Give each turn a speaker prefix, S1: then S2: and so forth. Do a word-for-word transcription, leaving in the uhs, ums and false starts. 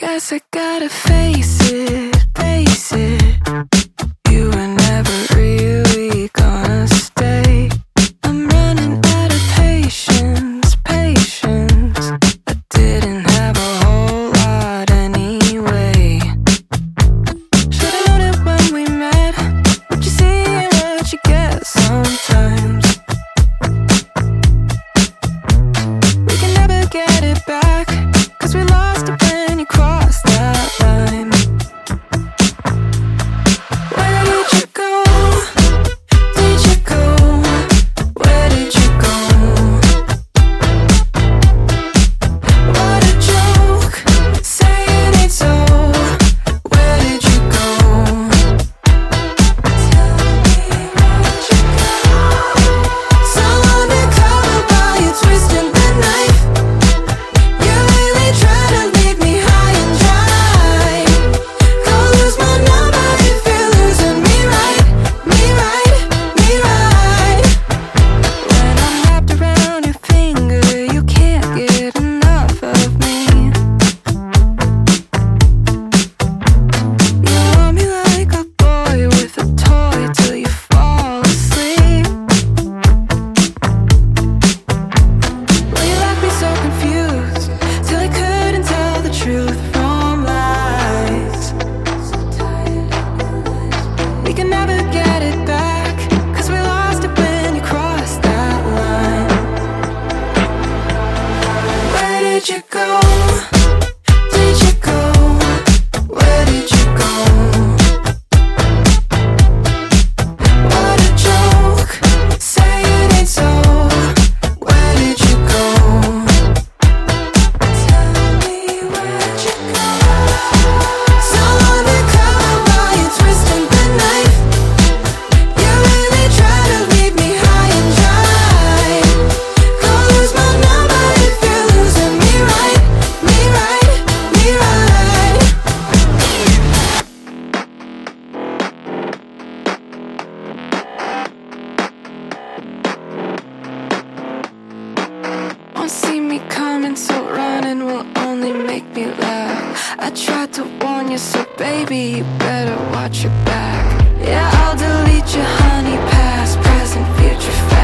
S1: Guess I gotta face it, face it. You were never really gonna stay. I'm running out of patience, patience. I didn't have a whole lot anyway. Should've known it when we met. What you see and what you get sometimes. We can never get it back, 'cause we lost it when you crossed that line. Where did you go? Did you go? Where did you go? What a joke, saying it's so. Where did you go? Tell me where'd you go? So undercover while you're twisting the knife. You really try to leave me high and dry. Go lose my number if you're losing me right, me right, me right. When I'm wrapped around your finger, you can't get enough of me. You want me like a boy with a toy till you fall asleep. Well, you left me so confused till I couldn't tell the truth from lies. We can never get it back, 'cause we lost it when you crossed that line. Where did you go? Did you go? Where did you go? What a joke, saying it's so. Where did you go? Tell me where'd you go? So undercover while you're twisting the knife. You really try to leave me high and dry. Go lose my number if you're losing me right, me right, me right. Won't see me coming, so running will only make me laugh. I tried to warn you, so baby, you better watch your back. Yeah, I'll delete your honey, past, present, future, fact.